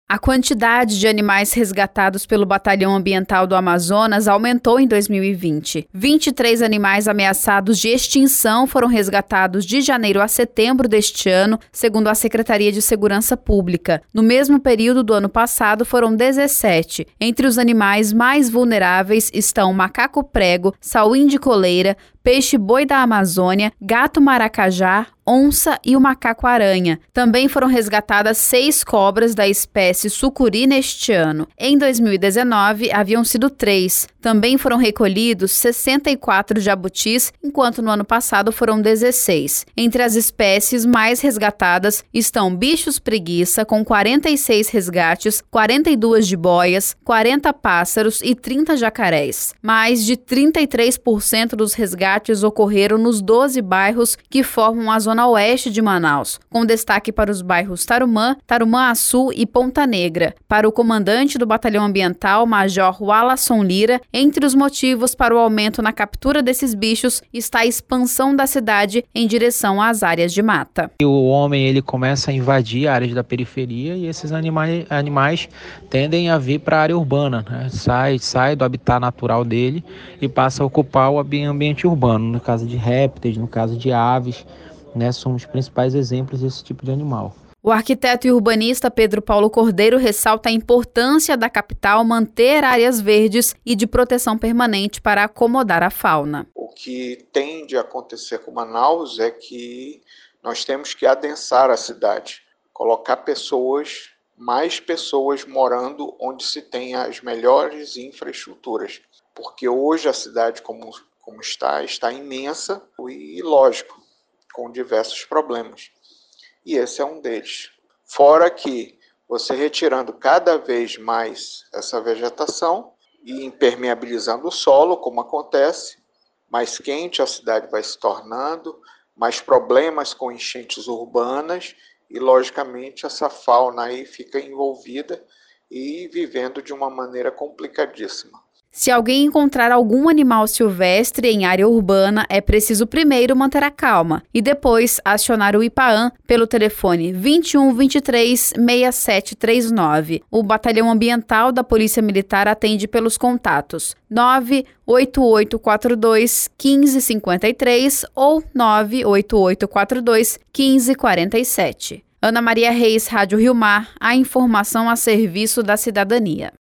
A quantidade de animais resgatados pelo Batalhão Ambiental do Amazonas aumentou em 2020. 23 animais ameaçados de extinção foram resgatados de janeiro a setembro deste ano, segundo a Secretaria de Segurança Pública. No mesmo período do ano passado, foram 17. Entre os animais mais vulneráveis estão macaco-prego, sauim de coleira, peixe-boi da Amazônia, gato maracajá, onça e o macaco-aranha. Também foram resgatadas 6 cobras da espécie sucuri neste ano. Em 2019, haviam sido 3. Também foram recolhidos 64 jabutis, enquanto no ano passado foram 16. Entre as espécies mais resgatadas estão bichos preguiça, com 46 resgates, 42 jiboias, 40 pássaros e 30 jacarés. Mais de 33% dos resgates ocorreram nos 12 bairros que formam a zona oeste de Manaus, com destaque para os bairros Tarumã, Tarumã-Açu e Ponta Negra. Para o comandante do Batalhão Ambiental, Major Wallason Lira, entre os motivos para o aumento na captura desses bichos está a expansão da cidade em direção às áreas de mata. O homem ele começa a invadir áreas da periferia e esses animais tendem a vir para a área urbana, né? Sai do habitat natural dele e passa a ocupar o ambiente urbano. No caso de répteis, no caso de aves, né, são os principais exemplos desse tipo de animal. O arquiteto e urbanista Pedro Paulo Cordeiro ressalta a importância da capital manter áreas verdes e de proteção permanente para acomodar a fauna. O que tende a acontecer com Manaus é que nós temos que adensar a cidade, colocar mais pessoas morando onde se tem as melhores infraestruturas, porque hoje a cidade como está imensa e, lógico, com diversos problemas. E esse é um deles. Fora que você retirando cada vez mais essa vegetação e impermeabilizando o solo, como acontece, mais quente a cidade vai se tornando, mais problemas com enchentes urbanas e, logicamente, essa fauna aí fica envolvida e vivendo de uma maneira complicadíssima. Se alguém encontrar algum animal silvestre em área urbana, é preciso primeiro manter a calma e depois acionar o IPAAM pelo telefone 21 23 6739. O Batalhão Ambiental da Polícia Militar atende pelos contatos 98842 1553 ou 98842 1547. Ana Maria Reis, Rádio Rio Mar, a informação a serviço da cidadania.